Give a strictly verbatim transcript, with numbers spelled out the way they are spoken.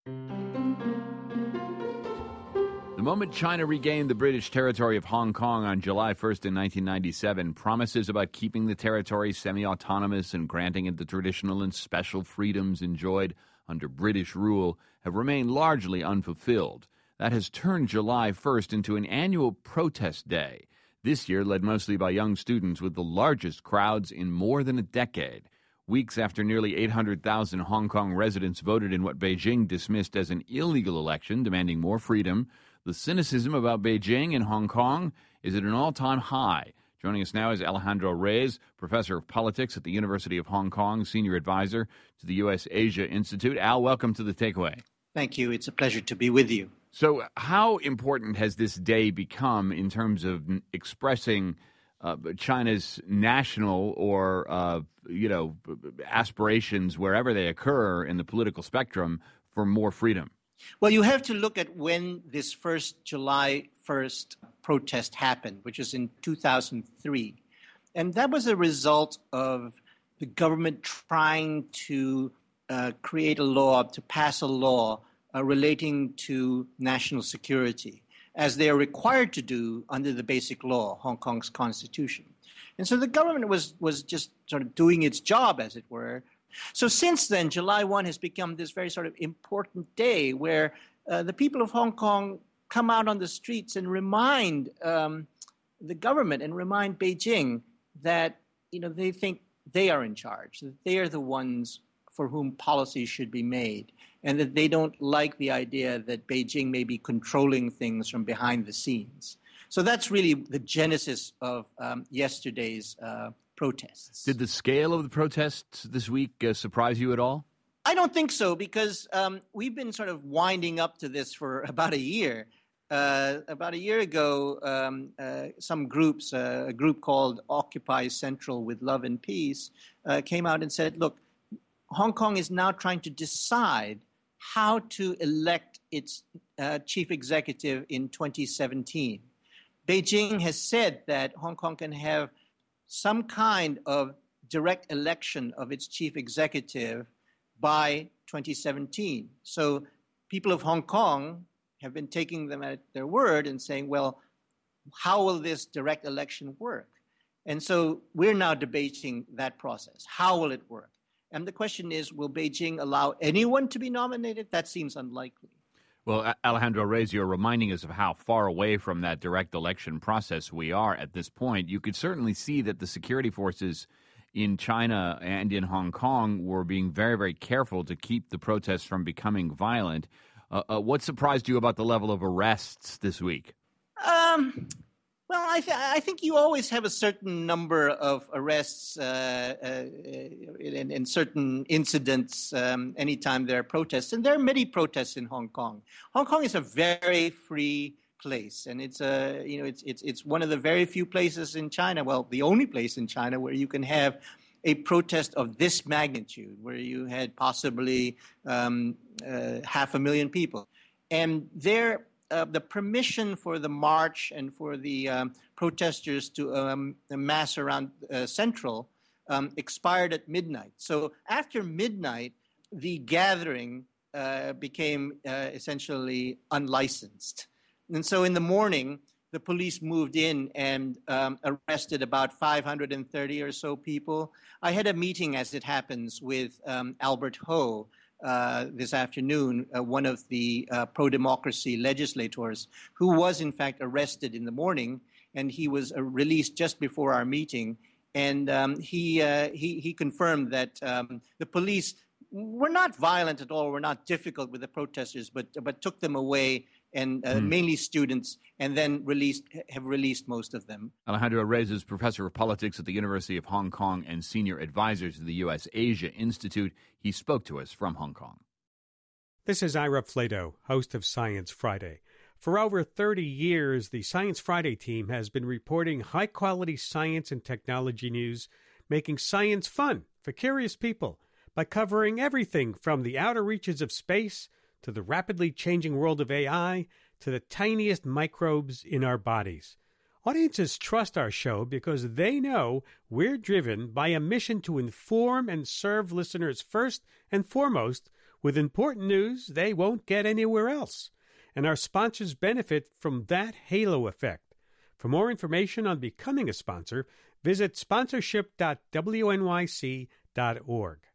The moment China regained the British territory of Hong Kong on July first in nineteen ninety-seven, promises about keeping the territory semi-autonomous and granting it the traditional and special freedoms enjoyed under British rule have remained largely unfulfilled. That has turned July first into an annual protest day, this year led mostly by young students with the largest crowds in more than a decade. Weeks after nearly eight hundred thousand Hong Kong residents voted in what Beijing dismissed as an illegal election demanding more freedom, the cynicism about Beijing and Hong Kong is at an all-time high. Joining us now is Alejandro Reyes, professor of politics at the University of Hong Kong, senior advisor to the U S Asia Institute. Al, welcome to The Takeaway. Thank you. It's a pleasure to be with you. So how important has this day become in terms of expressing uh, China's national or, uh, you know, aspirations wherever they occur in the political spectrum for more freedom? Well, you have to look at when this first July first protest happened, which was in two thousand three. And that was a result of the government trying to uh, create a law, to pass a law uh, relating to national security, as they are required to do under the basic law, Hong Kong's constitution. And so the government was, was just sort of doing its job, as it were. So since then, July first has become this very sort of important day where uh, the people of Hong Kong come out on the streets and remind um, the government and remind Beijing that, you know, they think they are in charge, that they are the ones for whom policies should be made, and that they don't like the idea that Beijing may be controlling things from behind the scenes. So that's really the genesis of um, yesterday's uh protests. Did the scale of the protests this week uh, surprise you at all? I don't think so, because um, we've been sort of winding up to this for about a year. Uh, about a year ago, um, uh, some groups, uh, a group called Occupy Central with Love and Peace, uh, came out and said, look, Hong Kong is now trying to decide how to elect its uh, chief executive in twenty seventeen. Beijing has said that Hong Kong can have some kind of direct election of its chief executive by twenty seventeen. So people of Hong Kong have been taking them at their word and saying, well, how will this direct election work? And so we're now debating that process. How will it work? And the question is, will Beijing allow anyone to be nominated? That seems unlikely. Well, Alejandro Reyes, you're reminding us of how far away from that direct election process we are at this point. You could certainly see that the security forces in China and in Hong Kong were being very, very careful to keep the protests from becoming violent. Uh, uh, what surprised you about the level of arrests this week? Um, well, I, th- I think you always have a certain number of arrests uh, uh, in, in certain incidents um, anytime there are protests. And there are many protests in Hong Kong. Hong Kong is a very free place, and it's a you know it's it's it's one of the very few places in China, well, the only place in China where you can have a protest of this magnitude, where you had possibly um, uh, half a million people, and there. Uh, the permission for the march and for the um, protesters to um, mass around uh, Central um, expired at midnight. So after midnight, the gathering uh, became uh, essentially unlicensed. And so in the morning, the police moved in and um, arrested about five hundred thirty or so people. I had a meeting, as it happens, with um, Albert Ho, Uh, this afternoon, uh, one of the uh, pro-democracy legislators who was in fact arrested in the morning, and he was uh, released just before our meeting. And um, he, uh, he he confirmed that um, the police were not violent at all, were not difficult with the protesters, but but took them away, and uh, mm. mainly students, and then released have released most of them. Alejandro Reyes is professor of politics at the University of Hong Kong and senior advisor to the U S Asia Institute. He spoke to us from Hong Kong. This is Ira Flato, host of Science Friday. For over thirty years, the Science Friday team has been reporting high-quality science and technology news, making science fun for curious people by covering everything from the outer reaches of space to the rapidly changing world of A I to the tiniest microbes in our bodies. Audiences trust our show because they know we're driven by a mission to inform and serve listeners first and foremost with important news they won't get anywhere else. And our sponsors benefit from that halo effect. For more information on becoming a sponsor, visit sponsorship dot w n y c dot org.